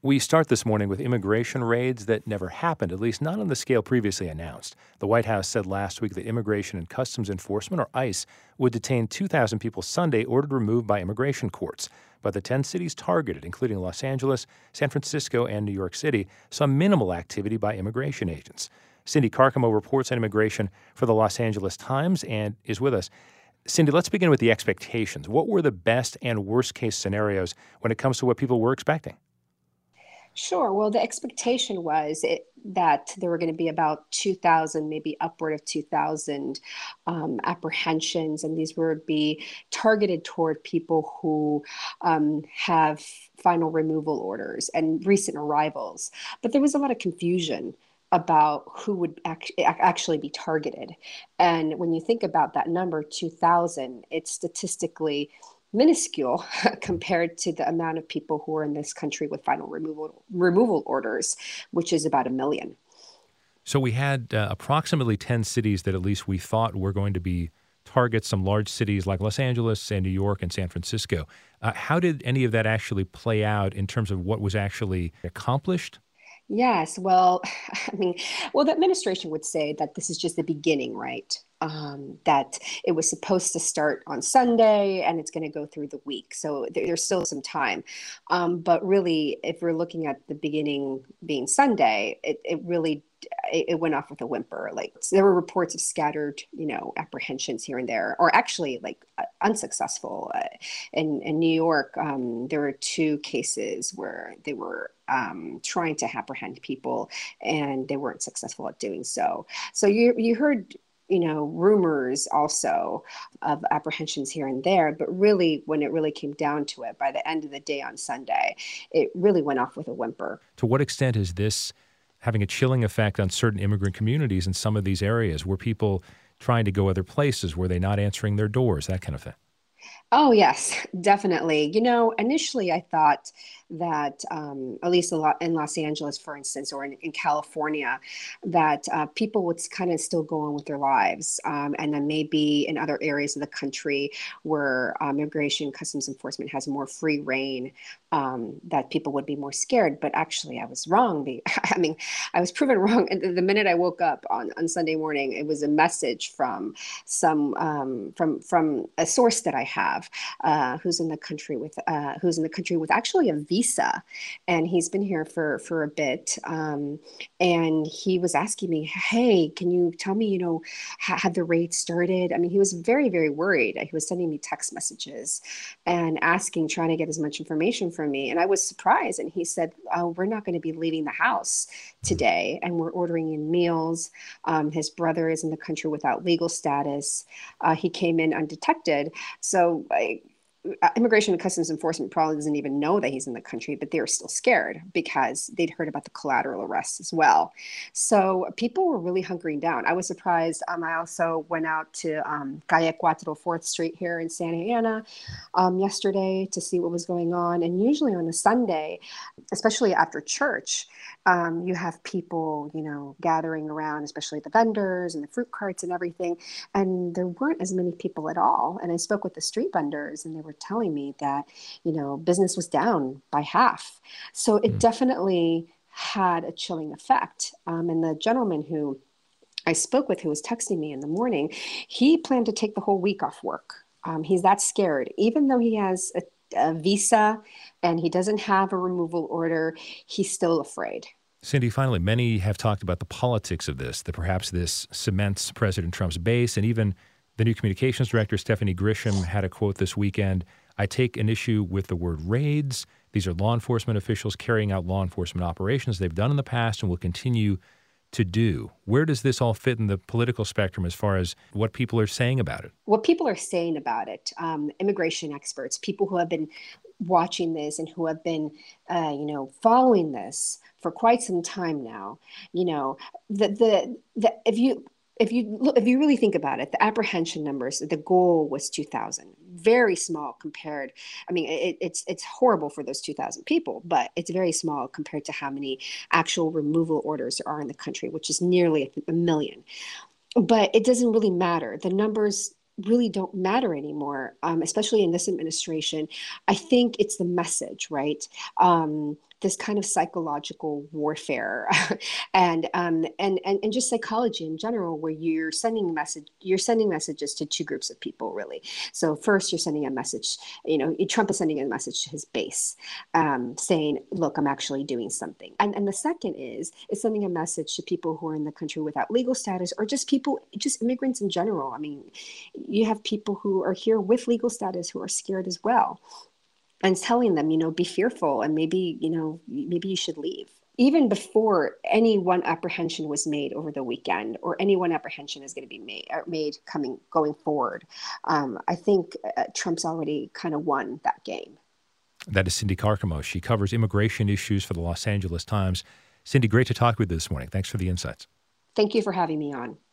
We start this morning with immigration raids that never happened, at least not on the scale previously announced. The White House said last week that Immigration and Customs Enforcement, or ICE, would detain 2,000 people Sunday, ordered removed by immigration courts. But the 10 cities targeted, including Los Angeles, San Francisco, and New York City, saw minimal activity by immigration agents. Cindy Carcamo reports on immigration for the Los Angeles Times and is with us. Cindy, let's begin with the expectations. What were the best and worst case scenarios when it comes to what people were expecting? Sure. Well, the expectation was that there were going to be about 2,000, maybe upward of 2,000 apprehensions, and these would be targeted toward people who have final removal orders and recent arrivals. But there was a lot of confusion about who would actually be targeted. And when you think about that number, 2,000, it's statistically minuscule compared to the amount of people who are in this country with final removal orders, which is about 1 million. So we had approximately 10 cities that at least we thought were going to be targets, some large cities like Los Angeles and New York and San Francisco. How did any of that actually play out in terms of what was actually accomplished? Yes, well, the administration would say that this is just the beginning, right? That it was supposed to start on Sunday and it's going to go through the week. So there's still some time. But really, if we're looking at the beginning being Sunday, it went off with a whimper. Like there were reports of scattered, apprehensions here and there, or actually unsuccessful. In New York, there were two cases where they were trying to apprehend people, and they weren't successful at doing so. So you heard, rumors also of apprehensions here and there, but really, when it really came down to it, by the end of the day on Sunday, it really went off with a whimper. To what extent is this having a chilling effect on certain immigrant communities in some of these areas? Were people trying to go other places? Were they not answering their doors? That kind of thing. Oh, yes, definitely. Initially I thought that, at least a lot in Los Angeles, for instance, or in California, that people would kind of still go on with their lives. And then maybe in other areas of the country where Immigration Customs Enforcement has more free reign, that people would be more scared. But actually, I was wrong. I was proven wrong. And the minute I woke up on Sunday morning, it was a message from from a source that I have, who's in the country with actually a visa, and he's been here for a bit. And he was asking me, "Hey, can you tell me, have the raid started?" He was very, very worried. He was sending me text messages and trying to get as much information from me. And I was surprised. And he said, "Oh, we're not going to be leaving the house today, and we're ordering in meals." His brother is in the country without legal status. He came in undetected. So Immigration and Customs Enforcement probably doesn't even know that he's in the country, but they're still scared because they'd heard about the collateral arrests as well. So people were really hunkering down. I was surprised. I also went out to Calle 4th Street here in Santa Ana yesterday to see what was going on. And usually on a Sunday, especially after church, you have people, gathering around, especially the vendors and the fruit carts and everything. And there weren't as many people at all. And I spoke with the street vendors, and they were telling me that, business was down by half. So it definitely had a chilling effect. And the gentleman who I spoke with, who was texting me in the morning, he planned to take the whole week off work. He's that scared, even though he has a visa and he doesn't have a removal order, he's still afraid. Cindy, finally, many have talked about the politics of this, that perhaps this cements President Trump's base, and even the new communications director, Stephanie Grisham, had a quote this weekend. "I take an issue with the word raids. These are law enforcement officials carrying out law enforcement operations they've done in the past and will continue to do." Where does this all fit in the political spectrum as far as what people are saying about it? What people are saying about it, immigration experts, people who have been watching this and who have been, following this for quite some time now, if you really think about it, the apprehension numbers, the goal was 2,000, very small compared. It's horrible for those 2,000 people, but it's very small compared to how many actual removal orders there are in the country, which is nearly 1 million. But it doesn't really matter. The numbers really don't matter anymore, especially in this administration. I think it's the message, right? this kind of psychological warfare and just psychology in general, where you're sending messages to two groups of people, really. So first, you're sending a message. Trump is sending a message to his base, saying, "Look, I'm actually doing something." And the second is sending a message to people who are in the country without legal status, or just immigrants in general. I mean, you have people who are here with legal status who are scared as well, and telling them, be fearful, and maybe you should leave. Even before any one apprehension was made over the weekend, or any one apprehension is going to be made going forward, I think Trump's already kind of won that game. That is Cindy Carcamo. She covers immigration issues for the Los Angeles Times. Cindy, great to talk with you this morning. Thanks for the insights. Thank you for having me on.